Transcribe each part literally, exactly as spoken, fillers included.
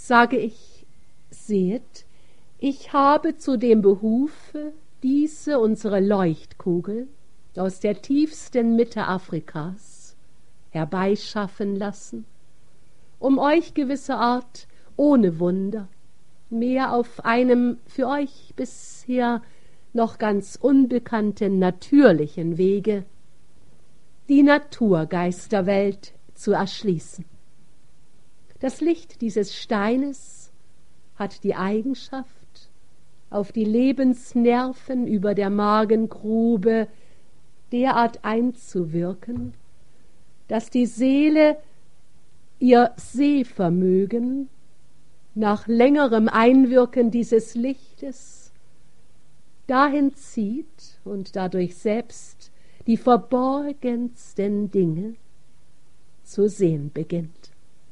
sage ich, sehet, ich habe zu dem Behufe diese unsere Leuchtkugel aus der tiefsten Mitte Afrikas herbeischaffen lassen, um euch gewisse Art ohne Wunder mehr auf einem für euch bisher noch ganz unbekannten natürlichen Wege die Naturgeisterwelt zu erschließen. Das Licht dieses Steines hat die Eigenschaft, auf die Lebensnerven über der Magengrube derart einzuwirken, dass die Seele ihr Sehvermögen nach längerem Einwirken dieses Lichtes dahin zieht und dadurch selbst die verborgensten Dinge zu sehen beginnt.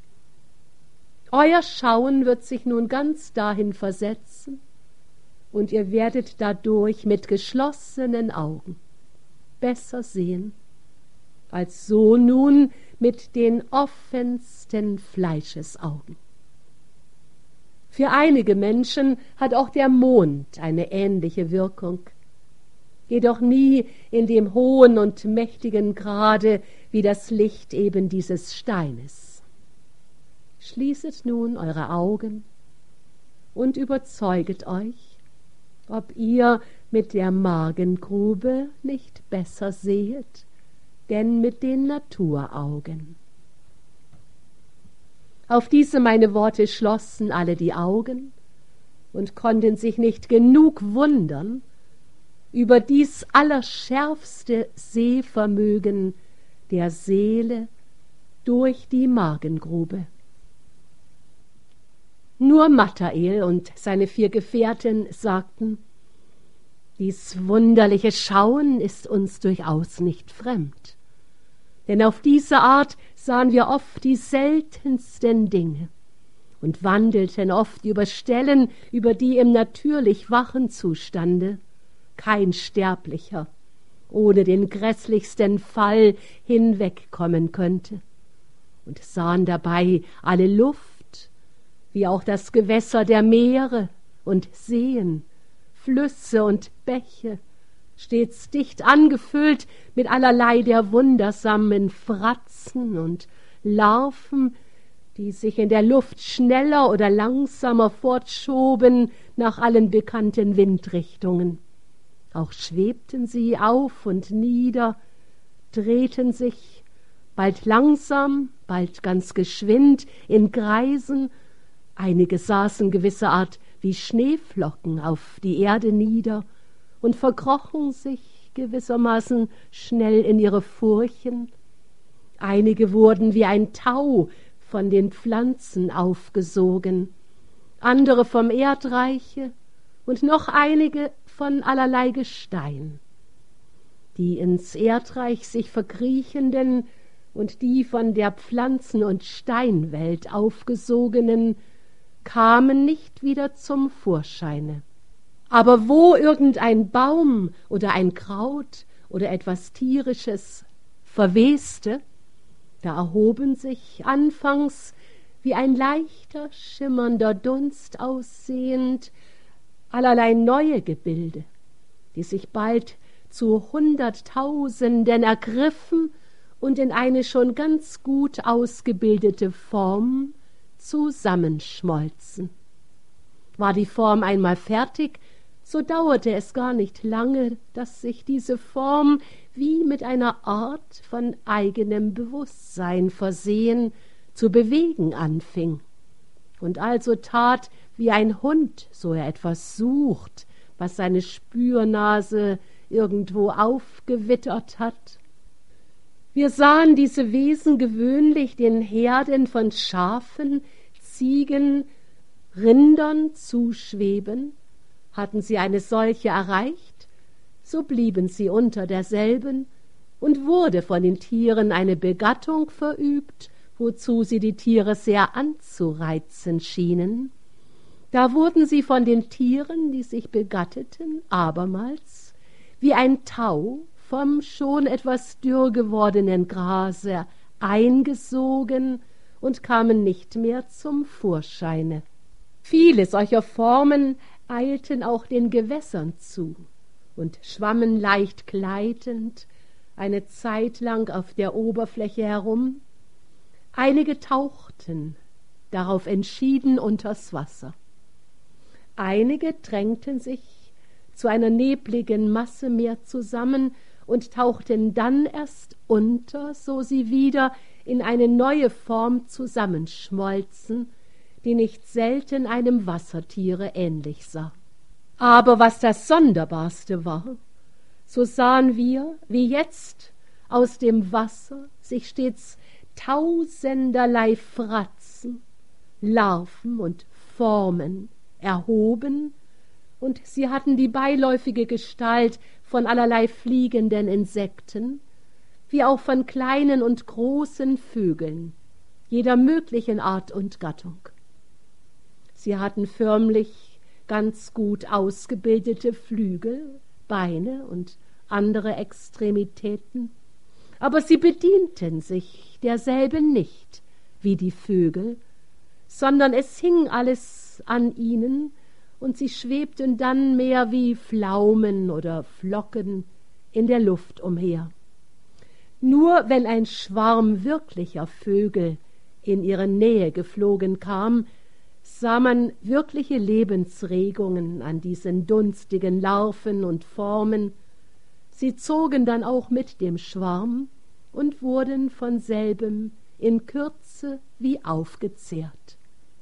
Euer Schauen wird sich nun ganz dahin versetzen, und ihr werdet dadurch mit geschlossenen Augen besser sehen, als so nun mit den offensten Fleischesaugen. Für einige Menschen hat auch der Mond eine ähnliche Wirkung, jedoch nie in dem hohen und mächtigen Grade wie das Licht eben dieses Steines. Schließet nun eure Augen und überzeuget euch, ob ihr mit der Magengrube nicht besser sehet, denn mit den Naturaugen. Auf diese meine Worte schlossen alle die Augen und konnten sich nicht genug wundern über dies allerschärfste Sehvermögen der Seele durch die Magengrube. Nur Michael und seine vier Gefährten sagten, dies wunderliche Schauen ist uns durchaus nicht fremd, denn auf diese Art sahen wir oft die seltensten Dinge und wandelten oft über Stellen, über die im natürlich wachen Zustande kein Sterblicher ohne den grässlichsten Fall hinwegkommen könnte, und sahen dabei alle Luft, wie auch das Gewässer der Meere und Seen, Flüsse und Bäche, stets dicht angefüllt mit allerlei der wundersamen Fratzen und Larven, die sich in der Luft schneller oder langsamer fortschoben nach allen bekannten Windrichtungen. Auch schwebten sie auf und nieder, drehten sich, bald langsam, bald ganz geschwind, in Kreisen. Einige saßen gewisserart wie Schneeflocken auf die Erde nieder und verkrochen sich gewissermaßen schnell in ihre Furchen. Einige wurden wie ein Tau von den Pflanzen aufgesogen, andere vom Erdreiche und noch einige von allerlei Gestein. Die ins Erdreich sich verkriechenden und die von der Pflanzen- und Steinwelt aufgesogenen kamen nicht wieder zum Vorscheine. Aber wo irgendein Baum oder ein Kraut oder etwas Tierisches verweste, da erhoben sich anfangs wie ein leichter, schimmernder Dunst aussehend allerlei neue Gebilde, die sich bald zu Hunderttausenden ergriffen und in eine schon ganz gut ausgebildete Form zusammenschmolzen. War die Form einmal fertig, so dauerte es gar nicht lange, dass sich diese Form wie mit einer Art von eigenem Bewusstsein versehen zu bewegen anfing und also tat wie ein Hund, so er etwas sucht, was seine Spürnase irgendwo aufgewittert hat. Wir sahen diese Wesen gewöhnlich den Herden von Schafen, Ziegen, Rindern zuschweben. Hatten sie eine solche erreicht, so blieben sie unter derselben, und wurde von den Tieren eine Begattung verübt, wozu sie die Tiere sehr anzureizen schienen. Da wurden sie von den Tieren, die sich begatteten, abermals wie ein Tau vom schon etwas dürr gewordenen Grase eingesogen und kamen nicht mehr zum Vorscheine. Viele solcher Formen eilten auch den Gewässern zu und schwammen leicht gleitend eine Zeit lang auf der Oberfläche herum. Einige tauchten darauf entschieden unters Wasser. Einige drängten sich zu einer nebligen Masse mehr zusammen und tauchten dann erst unter, so sie wieder in eine neue Form zusammenschmolzen, die nicht selten einem Wassertiere ähnlich sah. Aber was das Sonderbarste war, so sahen wir, wie jetzt aus dem Wasser sich stets tausenderlei Fratzen, Larven und Formen erhoben, und sie hatten die beiläufige Gestalt von allerlei fliegenden Insekten, wie auch von kleinen und großen Vögeln, jeder möglichen Art und Gattung. Sie hatten förmlich ganz gut ausgebildete Flügel, Beine und andere Extremitäten, aber sie bedienten sich derselben nicht wie die Vögel, sondern es hing alles an ihnen, und sie schwebten dann mehr wie Pflaumen oder Flocken in der Luft umher. Nur wenn ein Schwarm wirklicher Vögel in ihre Nähe geflogen kam, sah man wirkliche Lebensregungen an diesen dunstigen Larven und Formen. Sie zogen dann auch mit dem Schwarm und wurden von selbem in Kürze wie aufgezehrt.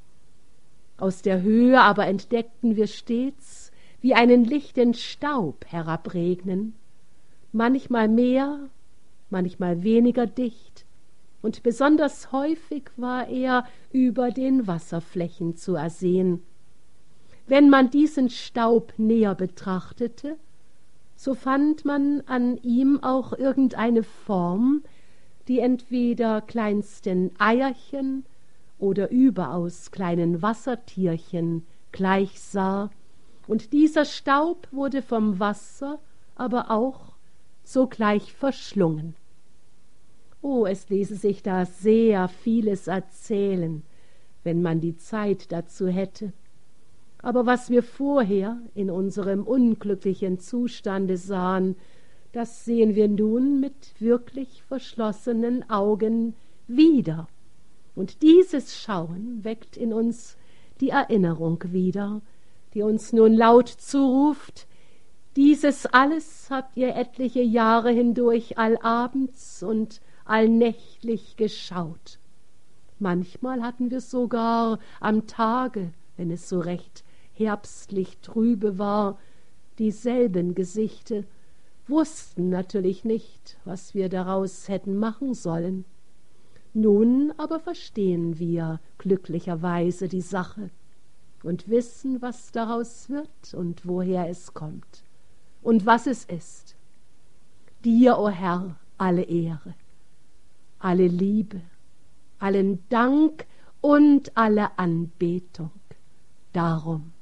Aus der Höhe aber entdeckten wir stets, wie einen lichten Staub herabregnen, manchmal mehr, manchmal weniger dicht, und besonders häufig war er über den Wasserflächen zu ersehen. Wenn man diesen Staub näher betrachtete, so fand man an ihm auch irgendeine Form, die entweder kleinsten Eierchen oder überaus kleinen Wassertierchen gleichsah, und dieser Staub wurde vom Wasser aber auch sogleich verschlungen. Oh, es ließe sich da sehr vieles erzählen, wenn man die Zeit dazu hätte. Aber was wir vorher in unserem unglücklichen Zustande sahen, das sehen wir nun mit wirklich verschlossenen Augen wieder. Und dieses Schauen weckt in uns die Erinnerung wieder, die uns nun laut zuruft: Dieses alles habt ihr etliche Jahre hindurch allabends und allnächtlich geschaut. Manchmal hatten wir sogar am Tage, wenn es so recht herbstlich trübe war, dieselben Gesichte, wussten natürlich nicht, was wir daraus hätten machen sollen. Nun aber verstehen wir glücklicherweise die Sache und wissen, was daraus wird und woher es kommt und was es ist. Dir, o Herr, alle Ehre, alle Liebe, allen Dank und alle Anbetung darum.